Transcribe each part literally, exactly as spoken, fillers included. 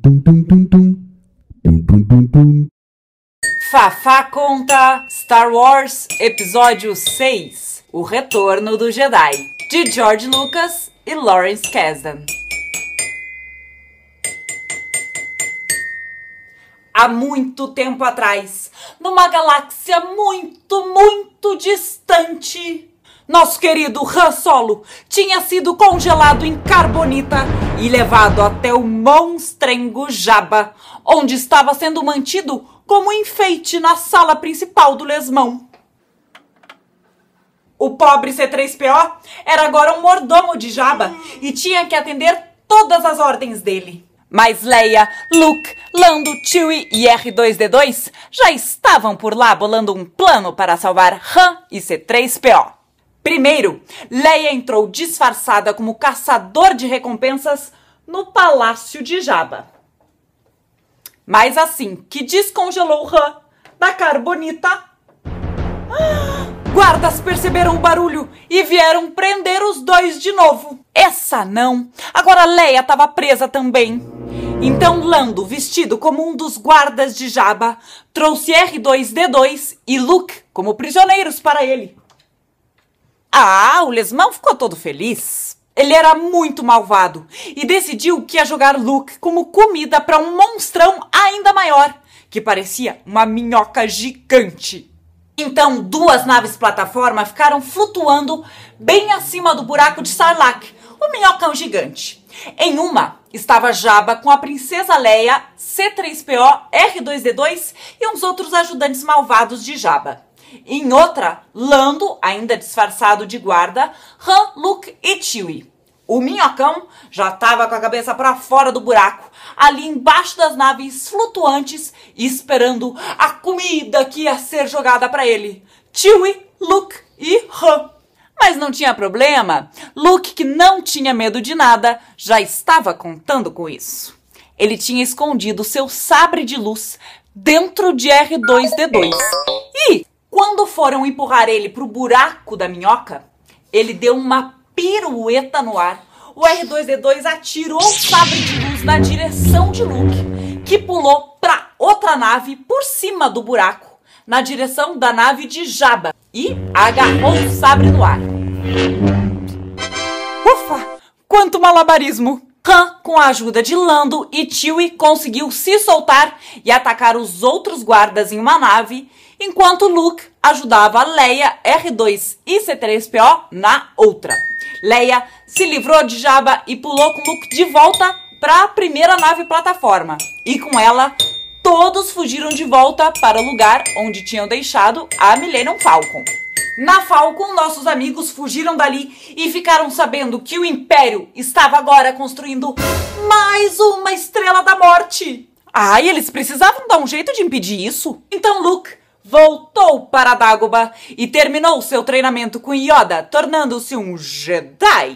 Fafá conta Star Wars Episódio seis, O Retorno do Jedi, de George Lucas e Lawrence Kasdan. Há muito tempo atrás, numa galáxia muito, muito distante, nosso querido Han Solo tinha sido congelado em carbonita e levado até o monstrengo Jabba, onde estava sendo mantido como enfeite na sala principal do lesmão. O pobre C três P O era agora um mordomo de Jabba e tinha que atender todas as ordens dele. Mas Leia, Luke, Lando, Chewie e R dois D dois já estavam por lá bolando um plano para salvar Han e C três P O. Primeiro, Leia entrou disfarçada como caçador de recompensas no palácio de Jabba. Mas assim que descongelou Han da carbonita, guardas perceberam o barulho e vieram prender os dois de novo. Essa não. Agora Leia estava presa também. Então Lando, vestido como um dos guardas de Jabba, trouxe R dois D dois e Luke como prisioneiros para ele. Ah, o lesmão ficou todo feliz. Ele era muito malvado e decidiu que ia jogar Luke como comida para um monstrão ainda maior, que parecia uma minhoca gigante. Então, duas naves plataforma ficaram flutuando bem acima do buraco de Sarlacc, o minhocão gigante. Em uma, estava Jabba com a princesa Leia, C três P O, R dois D dois e uns outros ajudantes malvados de Jabba. Em outra, Lando, ainda disfarçado de guarda, Han, Luke e Chewie. O minhocão já estava com a cabeça para fora do buraco, ali embaixo das naves flutuantes, esperando a comida que ia ser jogada para ele. Chewie, Luke e Han. Mas não tinha problema. Luke, que não tinha medo de nada, já estava contando com isso. Ele tinha escondido seu sabre de luz dentro de R dois D dois. E quando foram empurrar ele para o buraco da minhoca, ele deu uma pirueta no ar. O R dois D dois atirou o sabre de luz na direção de Luke, que pulou para outra nave por cima do buraco, na direção da nave de Jabba, e agarrou o sabre no ar. Ufa! Quanto malabarismo! Han, com a ajuda de Lando e Chewie, conseguiu se soltar e atacar os outros guardas em uma nave, enquanto Luke ajudava Leia, R dois e C três P O na outra. Leia se livrou de Jabba e pulou com Luke de volta para a primeira nave plataforma. E com ela, todos fugiram de volta para o lugar onde tinham deixado a Millennium Falcon. Na Falcon, nossos amigos fugiram dali e ficaram sabendo que o Império estava agora construindo mais uma Estrela da Morte. Ah, e eles precisavam dar um jeito de impedir isso. Então Luke voltou para Dagobah e terminou seu treinamento com Yoda, tornando-se um Jedi.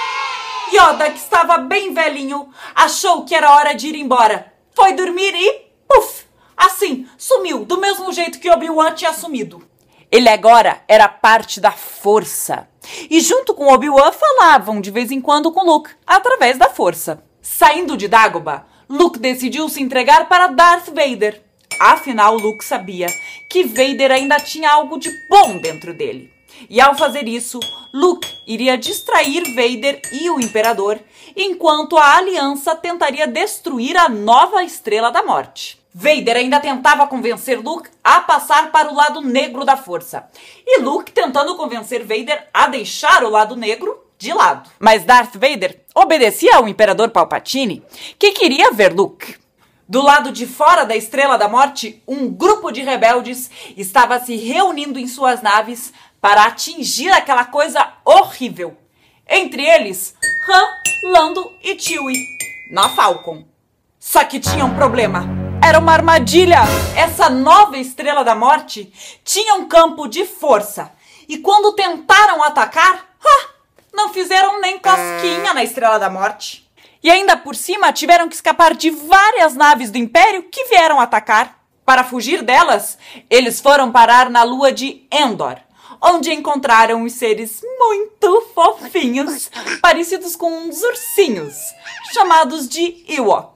Yoda, que estava bem velhinho, achou que era hora de ir embora. Foi dormir e, puf, assim, sumiu, do mesmo jeito que Obi-Wan tinha sumido. Ele agora era parte da Força. E junto com Obi-Wan falavam de vez em quando com Luke, através da Força. Saindo de Dagobah, Luke decidiu se entregar para Darth Vader. Afinal, Luke sabia que Vader ainda tinha algo de bom dentro dele. E ao fazer isso, Luke iria distrair Vader e o Imperador, enquanto a Aliança tentaria destruir a nova Estrela da Morte. Vader ainda tentava convencer Luke a passar para o lado negro da Força. E Luke tentando convencer Vader a deixar o lado negro de lado. Mas Darth Vader obedecia ao Imperador Palpatine, que queria ver Luke. Do lado de fora da Estrela da Morte, um grupo de rebeldes estava se reunindo em suas naves para atingir aquela coisa horrível. Entre eles, Han, Lando e Chewie, na Falcon. Só que tinha um problema. Era uma armadilha. Essa nova Estrela da Morte tinha um campo de força. E quando tentaram atacar, ah, não fizeram nem cosquinha na Estrela da Morte. E ainda por cima tiveram que escapar de várias naves do Império que vieram atacar. Para fugir delas, eles foram parar na lua de Endor, onde encontraram os seres muito fofinhos, parecidos com uns ursinhos, chamados de Ewoks.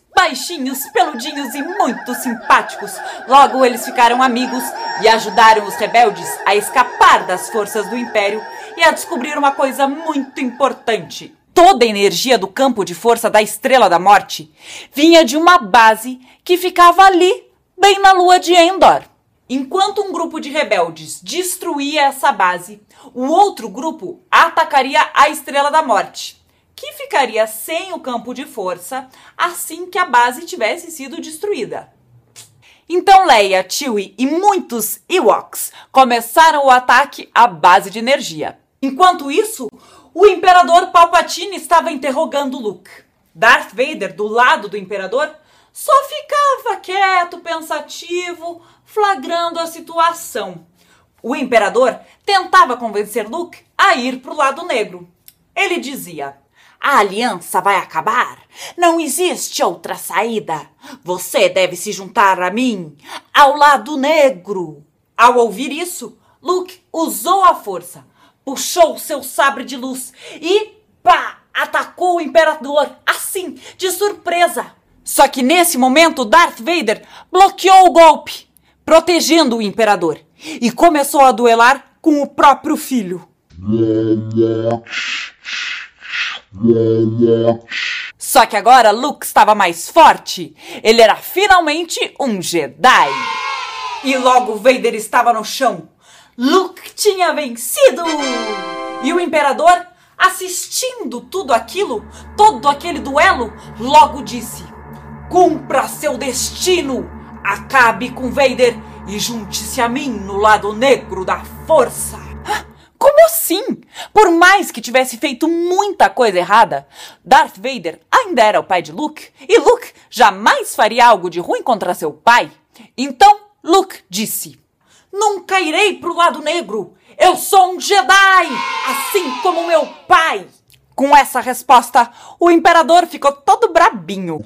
Baixinhos, peludinhos e muito simpáticos. Logo eles ficaram amigos e ajudaram os rebeldes a escapar das forças do Império e a descobrir uma coisa muito importante. Toda a energia do campo de força da Estrela da Morte vinha de uma base que ficava ali, bem na lua de Endor. Enquanto um grupo de rebeldes destruía essa base, o outro grupo atacaria a Estrela da Morte, que ficaria sem o campo de força assim que a base tivesse sido destruída. Então Leia, Chewie e muitos Ewoks começaram o ataque à base de energia. Enquanto isso, o Imperador Palpatine estava interrogando Luke. Darth Vader, do lado do Imperador, só ficava quieto, pensativo, flagrando a situação. O Imperador tentava convencer Luke a ir para o lado negro. Ele dizia: "A aliança vai acabar. Não existe outra saída. Você deve se juntar a mim, ao lado negro." Ao ouvir isso, Luke usou a força, puxou seu sabre de luz e, pá, atacou o Imperador, assim, de surpresa. Só que nesse momento, Darth Vader bloqueou o golpe, protegendo o Imperador, e começou a duelar com o próprio filho. Só que agora Luke estava mais forte. Ele era finalmente um Jedi. E logo Vader estava no chão. Luke tinha vencido! E o Imperador, assistindo tudo aquilo, todo aquele duelo, logo disse: "Cumpra seu destino! Acabe com Vader e junte-se a mim no lado negro da força." Como assim? Por mais que tivesse feito muita coisa errada, Darth Vader ainda era o pai de Luke, e Luke jamais faria algo de ruim contra seu pai. Então Luke disse: "Nunca irei pro lado negro. Eu sou um Jedi, assim como meu pai." Com essa resposta, o Imperador ficou todo brabinho.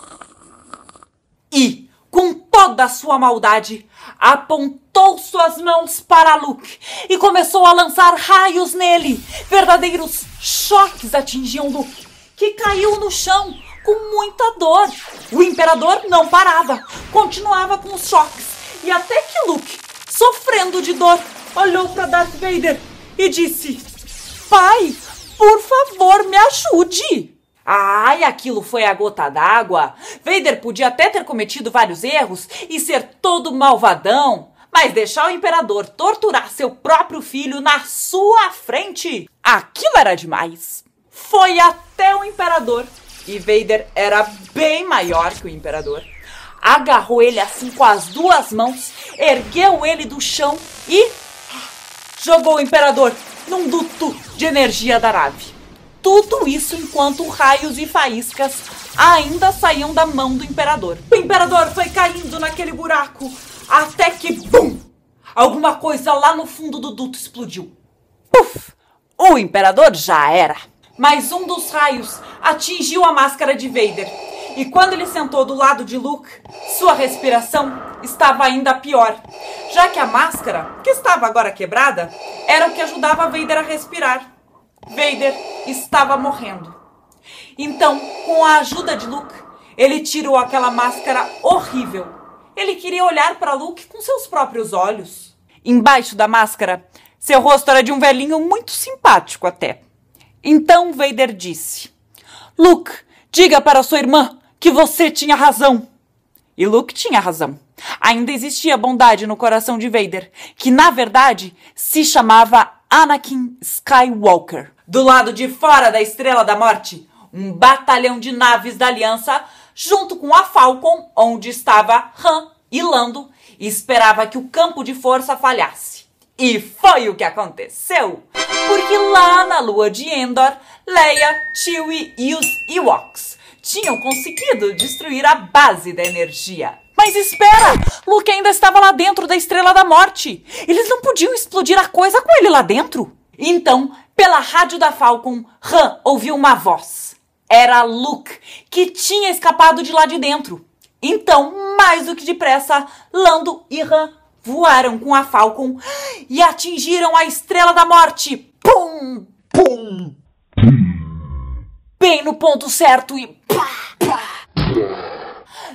E, com toda a sua maldade, apontou suas mãos para Luke e começou a lançar raios nele. Verdadeiros choques atingiam Luke, que caiu no chão com muita dor. O Imperador não parava, continuava com os choques, e até que Luke, sofrendo de dor, olhou para Darth Vader e disse: "Pai, por favor, me ajude." Ai, aquilo foi a gota d'água. Vader podia até ter cometido vários erros e ser todo malvadão, mas deixar o Imperador torturar seu próprio filho na sua frente, aquilo era demais. Foi até o Imperador, e Vader era bem maior que o Imperador. Agarrou ele assim com as duas mãos, ergueu ele do chão e jogou o Imperador num duto de energia da nave. Tudo isso enquanto raios e faíscas ainda saíam da mão do Imperador. O Imperador foi caindo naquele buraco até que, bum! Alguma coisa lá no fundo do duto explodiu. Puf! O Imperador já era. Mas um dos raios atingiu a máscara de Vader. E quando ele sentou do lado de Luke, sua respiração estava ainda pior, já que a máscara, que estava agora quebrada, era o que ajudava Vader a respirar. Vader estava morrendo. Então, com a ajuda de Luke, ele tirou aquela máscara horrível. Ele queria olhar para Luke com seus próprios olhos. Embaixo da máscara, seu rosto era de um velhinho muito simpático até. Então Vader disse: "Luke, diga para sua irmã que você tinha razão." E Luke tinha razão. Ainda existia bondade no coração de Vader, que na verdade se chamava Anakin Skywalker. Do lado de fora da Estrela da Morte, um batalhão de naves da Aliança, junto com a Falcon, onde estava Han e Lando, esperava que o campo de força falhasse. E foi o que aconteceu, porque lá na lua de Endor, Leia, Chewie e os Ewoks tinham conseguido destruir a base da energia. Mas espera! Luke ainda estava lá dentro da Estrela da Morte. Eles não podiam explodir a coisa com ele lá dentro. Então, pela rádio da Falcon, Han ouviu uma voz. Era Luke, que tinha escapado de lá de dentro. Então, mais do que depressa, Lando e Han voaram com a Falcon e atingiram a Estrela da Morte. Pum! Pum! Bem no ponto certo e pá, pá.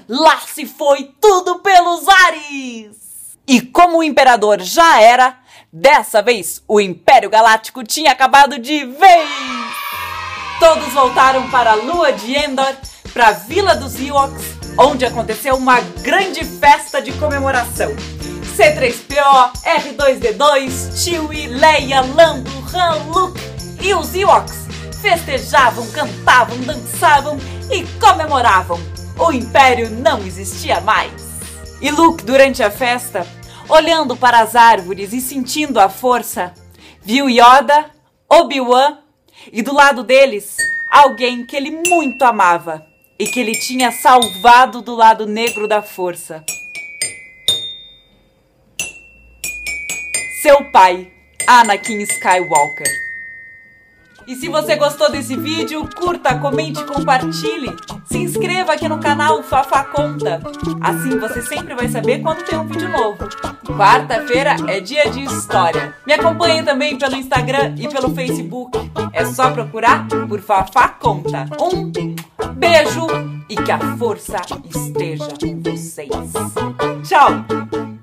lá se foi tudo pelos ares! E como o imperador já era, dessa vez o Império Galáctico tinha acabado de vez! Todos voltaram para a lua de Endor, para a Vila dos Ewoks, onde aconteceu uma grande festa de comemoração. C três P O, R dois D dois, Chewie, Leia, Lando, Han, Luke e os Ewoks festejavam, cantavam, dançavam e comemoravam. O Império não existia mais. E Luke, durante a festa, olhando para as árvores e sentindo a força, viu Yoda, Obi-Wan e do lado deles alguém que ele muito amava e que ele tinha salvado do lado negro da força. Seu pai, Anakin Skywalker. E se você gostou desse vídeo, curta, comente, compartilhe. Se inscreva aqui no canal Fafá Conta. Assim você sempre vai saber quando tem um vídeo novo. Quarta-feira é dia de história. Me acompanhe também pelo Instagram e pelo Facebook. É só procurar por Fafá Conta. Um beijo e que a força esteja com vocês. Tchau!